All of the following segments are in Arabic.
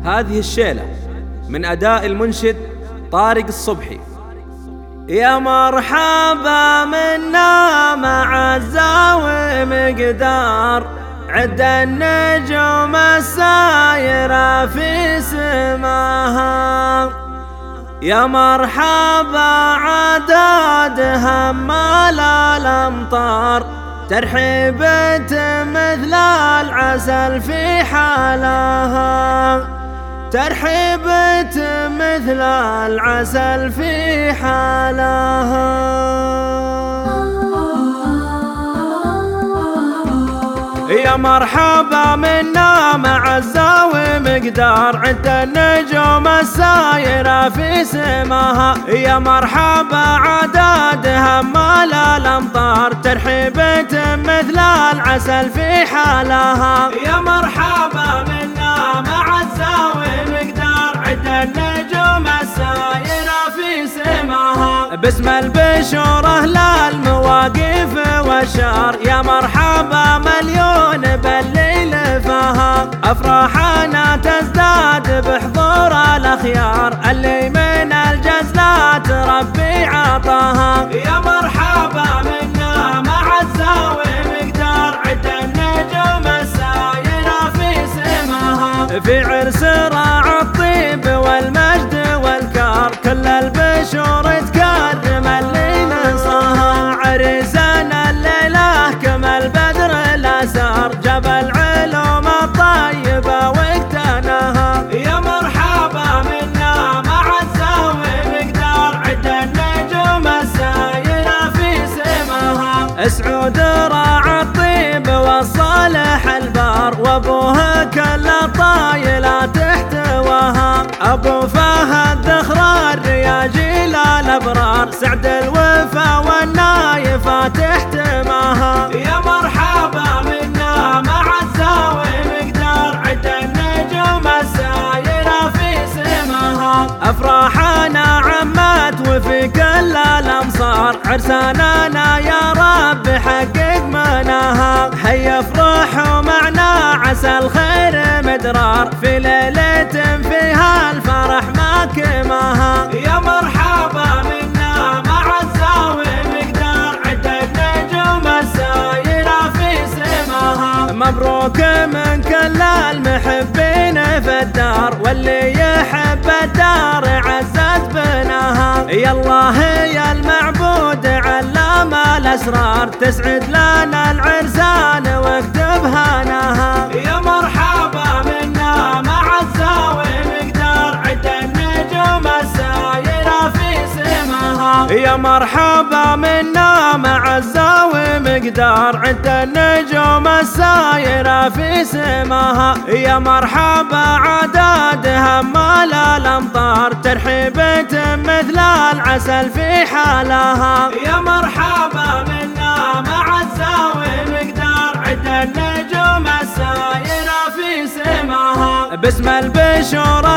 هذه الشيلة من أداء المنشد طارق الصبحي. يا مرحبا منا مع الزاوي مقدار، عد النجوم السايرة في سماها. يا مرحبا عدادها مال الأمطار، ترحيبة مثل العسل في حالها، ترحيبة مثل العسل في حالها. يا مرحبا منا مع الزاوي مقدار، عد النجوم السايرة في سماها. يا مرحبا عدادها مال الأمطار، ترحيبة مثل العسل في حالها. يا مرحبا منا مع الزاوي مقدار، عد النجوم السايرة في سماها. باسم البشورة للمواقف والشعر، يا مرحبا مليون بالليل فها. أفراحنا تزداد بحضور الأخيار، اللي من الجزلات ربي عطاها. يا مرحبا منا مع الزاوي مقدار، عد النجوم السايرة في سماها. في عرس راعى الطيب والمجد والكار، كل البشور تكرم اللي نصاها. عريسنا الليلة كما البدر الأسار، جاب العلوم الطيبة واقتناها. يا مرحبا منا مع الزاوي مقدار، عد النجوم السايرة في سماها. سعود راعى الطيب والصالح البار، وابوها كل الطايلات تحتواها. ابو فهد ذخر الرياجيل الابرار، سعد الوفا والنايفة تحتماها. يا مرحبا منا مع الزاوي مقدار، عد النجوم السايرة في سماها. افراحنا عمت وفي كل الامصار، عرساننا يا رب حقق مناها. حي افرحوا معنا عسى الخير مدرار، في ليلة فيها الفرح ما كماها. يا مرحبا منا مع الزاوي مقدار، عد النجوم السايرة في سماها. مبروك من كل المحبين في الدار، واللي يحب الدار عزت بناها. يا الله يا المعبود علام الأسرار، تسعد لنا العرسان واكتب هناها. يا مرحبا منا مع الزاوي مقدار، عد النجوم السايرة في سماها. يا مرحبا منا مع الزاوي مقدار، عد النجوم السايرة في سماها. يا مرحبا عدادها مال الأمطار، ترحيبة مثل العسل في حالها. يا مرحبا منا مع الزاوي مقدار، عد النجوم السايرة في سماها. باسم البشورة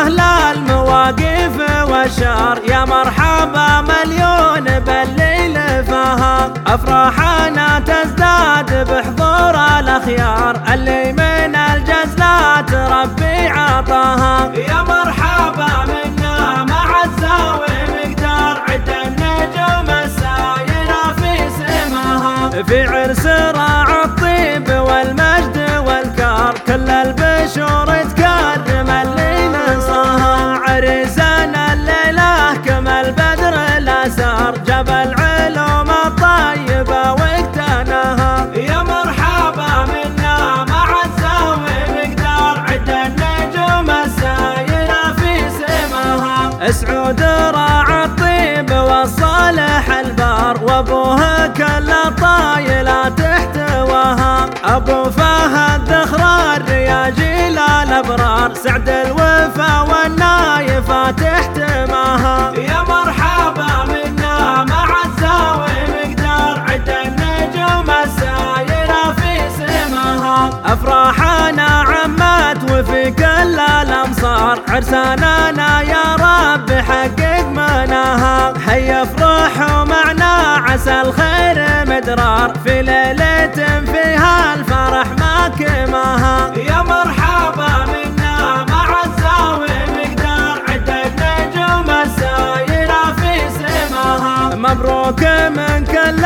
للمواقف والشعر، يا مرحبا مليون بالليل فها. أفراحنا تزداد بحضور الأخيار، اللي من الجزلات ربي عطاها. يا مرحبا منا مع الزاوي مقدار، عد النجوم السايرة في سماها. في عرس راعى الطيب والمجد والكار، كل البشور تكرم اللي نصاها. عريسنا الليلة كما البدر الأسار، جاب العلوم الطيبة واقتناها. يا مرحبا منا مع الزاوي مقدار، عد النجوم السايرة في سماها. سعود راعى الطيب والصالح البار، وابوها كل الطايلات تحتواها. ابو فهد ذخر الرياجيل الابرار، سعد الوفا والنايفة تحتماها. يا مرحبا منا مع الزاوي مقدار، عد النجوم السايرة في سماها. افراحنا عمت وفي كل الامصار، عرساننا يا رب حقق مناها. حي افرحوا معنا عسى الخير مدرار، في ليلة فيها الفرح ما كماها. يا مرحبا منا مع الزاوي مبروك من كل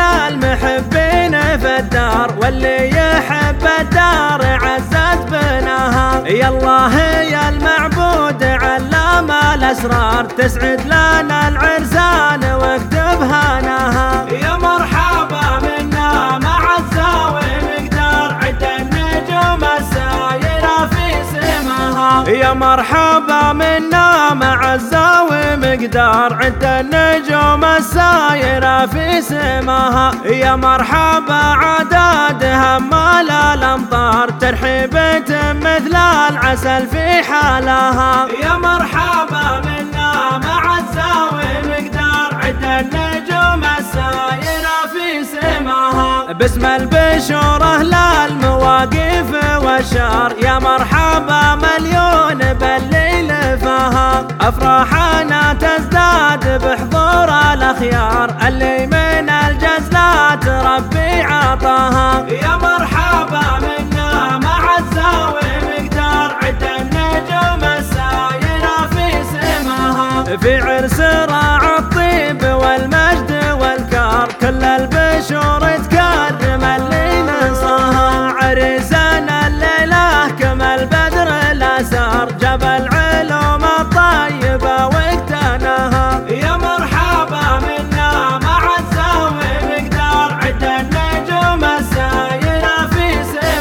المحبين في الدار، واللي يحب الدار عزت بناها. يا الله يا المعبود علام الأسرار، تسعد لنا العرسان واكتب هناها. يا مرحبا منا مع الزاوي مقدار، عد النجوم السايرة في سماها. يا مرحبا منا مع الزاوي مقدار، عد النجوم السايرة في سماها. يا مرحبا عداد همال الأمطار، ترحيبة مثل العسل في حالها. يا مرحبا منا مع الزاوي مقدار، عد النجوم السايرة في سماها. باسم البشورة للمواقف والشعر، يا مرحبا مليون بالليل فها. أفراحنا تزداد بحضور الأخيار، اللي من الجزلات ربي عطاها. يا مرحبا منا مع الزاوي مقدار، عد النجوم السايرة في سماها. في عرس راعى الطيب والمجد والكار، كل البشور تكرم اللي نصاها. عريسنا الليلة كما البدر الأسار، جاب العلوم الطيبة واقتناها. يا مرحبا منا مع الزاوي مقدار، عد النجوم السايرة في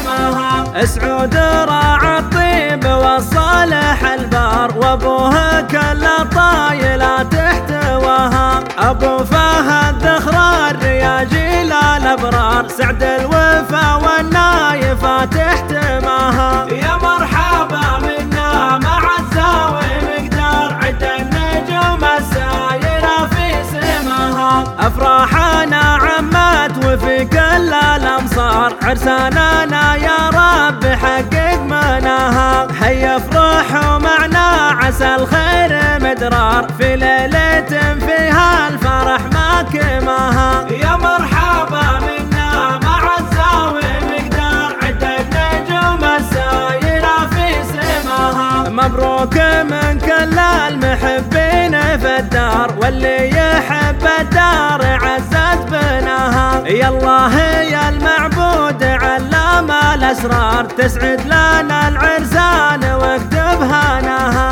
سماها. سعود راعى الطيب والصالح البار، وابوها كل الطايلات تحتواها. ابو فهد ذخر الرياجيل الابرار، سعد الوفا والنايفة تحتماها. يا مرحبا منا مع الزاوي مقدار، عد النجوم السايرة في سماها. افراحنا عمت وفي كل الامصار، عرساننا يا رب حقق مناها. حي افرحوا معنا عسى الخير مدرار، في ليلة فيها الفرح ما كماها. يا مرحبا منا مع الزاوي مقدار، عد النجوم السايرة في سماها. مبروك من كل المحبين في الدار، واللي يحب الدار عزت بناها. يا الله يا المعبود علام الأسرار، تسعد لنا العرسان واكتب هناها.